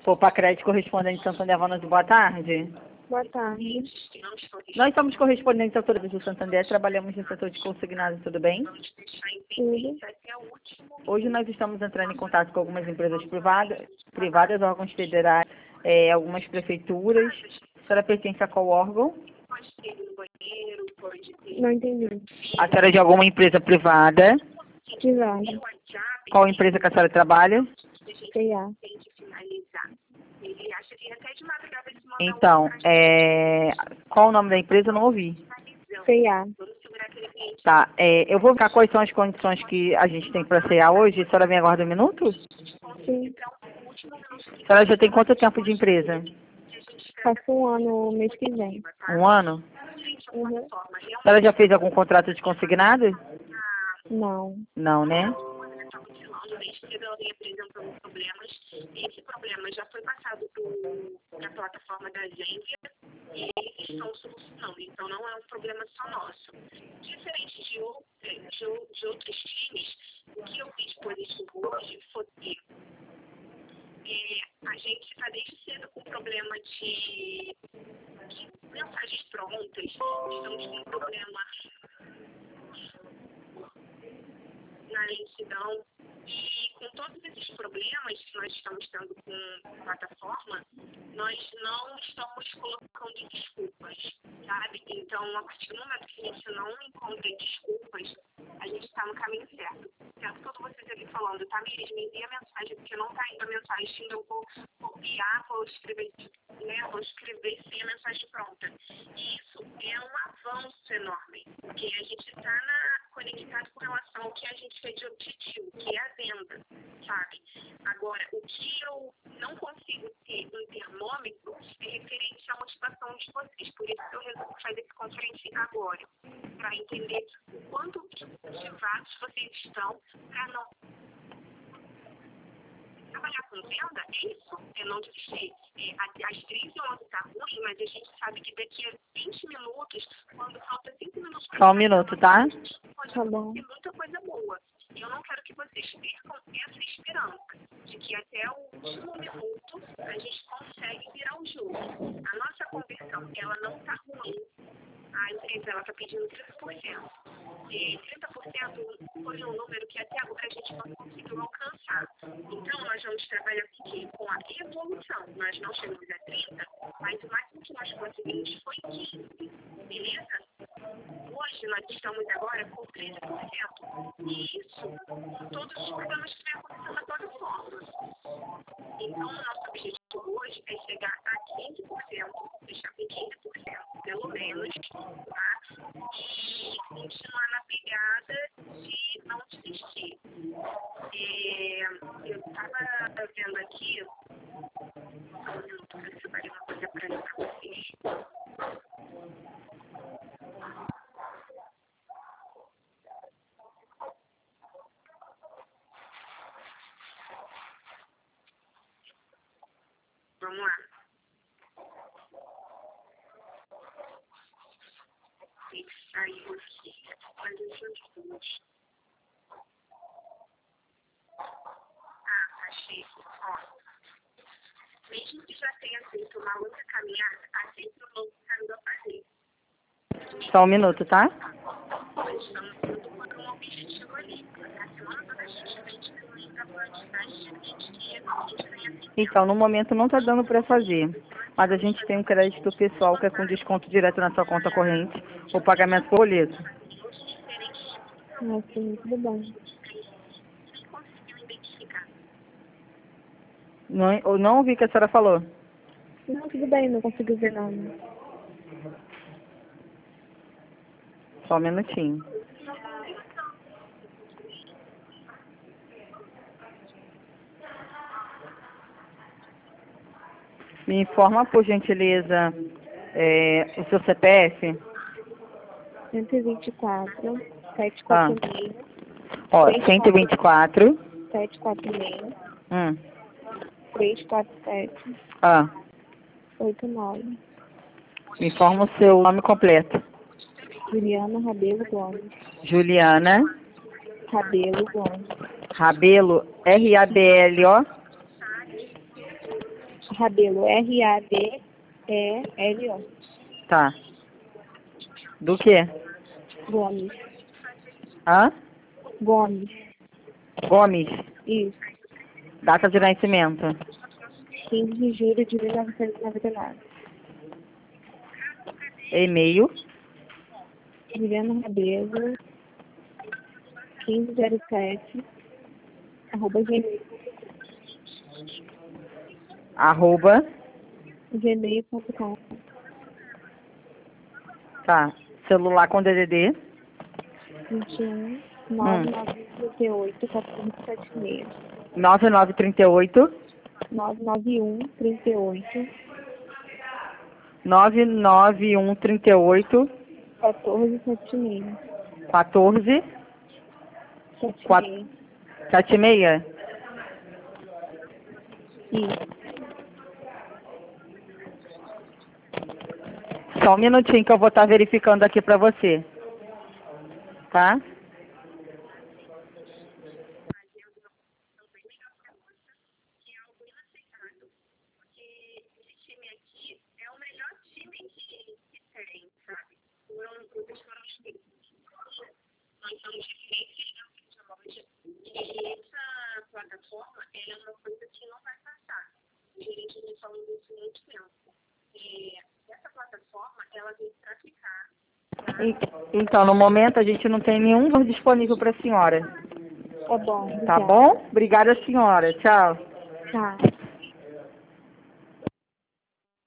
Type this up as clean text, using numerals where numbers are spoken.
Poupa Crédito correspondente Santander Vanas, boa tarde. Boa tarde. Nós somos correspondentes autores do Santander, trabalhamos no setor de consignados, tudo bem? Tudo. Hoje nós estamos entrando em contato com algumas empresas privadas, órgãos federais, algumas prefeituras. A senhora pertence a qual órgão? Não entendi. A senhora é de alguma empresa privada? Privada. Qual empresa que a senhora trabalha? CA. Então, qual o nome da empresa? Eu não ouvi. CA. Tá, eu vou ver quais são as condições que a gente tem para cear hoje. A senhora me aguarda um minuto? Sim. A senhora já tem quanto tempo de empresa? Faço um ano mês que vem. Um ano? Uhum. A senhora já fez algum contrato de consignado? Não. Não, né? Apresentando problemas. Esse problema já foi passado para a plataforma da Zenvia e eles estão solucionando. Então, não é um problema só nosso. Diferente de outros times, o que eu fiz positivo hoje foi que a gente está desde cedo com problema de mensagens prontas. Estamos com problema na lentidão. E com todos esses problemas que nós estamos tendo com a plataforma, nós não estamos colocando desculpas, sabe? Então, a partir do momento que a gente não encontra desculpas, a gente está no caminho certo. Tanto quando vocês aqui falando, tá, Miris, me envia a mensagem, porque não está indo a mensagem, eu vou copiar, vou escrever sem a mensagem pronta. E isso é um avanço enorme, porque a gente está conectado com relação ao que a gente fez de objetivo, que é a venda, sabe? Agora, o que eu não consigo ter um termômetro é referente à motivação de vocês. Por isso que eu resolvi fazer esse conferência agora, para entender o quanto motivados vocês estão para não trabalhar com venda. É isso, é não desistir. Às 13h11 está ruim, mas a gente sabe que daqui a 20 minutos, quando falta 5 minutos para Só um minuto, tá? Tá bom. tem muita coisa boa. E eu não quero que vocês percam essa esperança de que até o último minuto a gente consegue virar o jogo. A nossa conversão, ela não está ruim. A empresa está pedindo 30%. E 30% foi um número que até agora a gente não conseguiu alcançar. Então, nós vamos trabalhar com a evolução. Nós não chegamos a 30%, mas o máximo que nós conseguimos foi 15%. Beleza? Hoje nós estamos agora com 30%. E isso com todos os problemas que vem acontecendo na plataforma. Então, o nosso objetivo hoje é chegar a 15%, deixar com 15%, pelo menos, tá? E continuar na pegada de não desistir. Eu estava vendo aqui, só um minuto, para separar uma coisa para vocês. Vamos lá. Ele saiu aqui, mas eu já fiz. Achei. Ó. Mesmo que já tenha feito uma longa caminhada, há sempre um novo caminho a fazer. Só um minuto, tá? Nós estamos indo por um objetivo ali. A semana toda a gente vem diminuindo a quantidade de clientes que a gente ganha. Então, no momento não está dando para fazer, mas a gente tem um crédito pessoal que é com desconto direto na sua conta corrente, ou pagamento por boleto. Sim, tudo bom. Não ouvi o que a senhora falou. Não, tudo bem, não consigo ver nada. Só um minutinho. Me informa, por gentileza, o seu CPF. 124, 746, Ó, 124. 746, 347, Ah, 89. me informa o seu nome completo. Juliana Rabelo Gomes. Juliana Rabelo Gomes. Rabelo, R-A-B-L-O. Rabelo, R-A-B-E-L-O. Tá. Do quê? Gomes. Hã? Gomes. Gomes. Isso. Data de nascimento. 15 de julho de 1999. E-mail. Juliana Rabelo, 1507, @gmail. gmail.com. Tá. Celular com DDD. 21 9938 1476. 9938 991 38 99138 1476. 14 76. 76. Isso. Só um minutinho que eu vou estar verificando aqui pra você. Tá? Nós somos diferentes dentro de loja e essa plataforma ela é uma coisa que não vai passar. Os gerentes me falam disso há muito tempo. Essa plataforma ela veio para ficar. Então, no momento a gente não tem nenhum disponível para a senhora. Tá bom. Tá Obrigada. bom? Obrigada, senhora. Tchau. Tá.